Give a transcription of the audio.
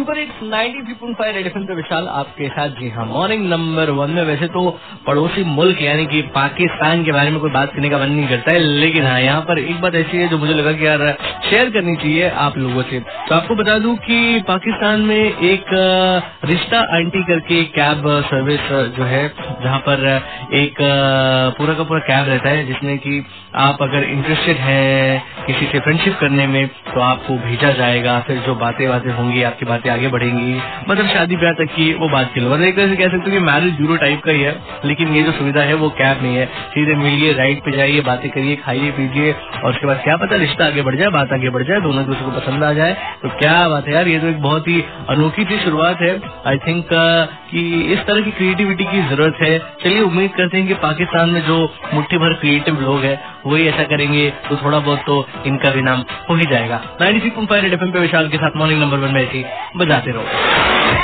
Super hits 93.5 red FM पे विशाल आपके साथ। जी हाँ, मॉर्निंग नंबर 1 में वैसे तो पड़ोसी मुल्क यानी कि पाकिस्तान के बारे में कोई बात करने का मन नहीं करता है, लेकिन हाँ यहाँ पर एक बात ऐसी है जो मुझे लगा कि यार शेयर करनी चाहिए आप लोगों से। तो आपको बता दूं कि पाकिस्तान में एक रिश्ता आंटी करके कैब सर्विस जो है, जहाँ पर एक पूरा का पूरा कैब रहता है, जिसमें कि आप अगर इंटरेस्टेड हैं किसी से फ्रेंडशिप करने में तो आपको भेजा जाएगा। फिर जो बातें होंगी आपकी बातें आगे बढ़ेंगी, मतलब शादी ब्याह तक की वो बात चलो। मतलब एक तरह से कह सकते हो कि मैरिज ब्यूरो टाइप का ही है, लेकिन ये जो सुविधा है वो कैब नहीं है। सीधे मिलिए, राइड पे जाइए, बातें करिए, खाइए पीजिए, और उसके बाद क्या पता रिश्ता आगे बढ़ जाए, बात आगे बढ़ जाए, दोनों दूसरे को पसंद आ जाए। तो क्या बात है यार, ये तो एक बहुत ही अनोखी सी शुरुआत है। आई थिंक कि इस तरह की क्रिएटिविटी की जरूरत है। चलिए उम्मीद करते हैं कि पाकिस्तान में जो मुट्ठी भर क्रिएटिव लोग हैं वही ऐसा करेंगे, तो थोड़ा बहुत तो इनका भी नाम हो ही जाएगा। 93.5 रेड एफएम पे विशाल के साथ मॉर्निंग नंबर 1 में ऐसी बजाते रहो।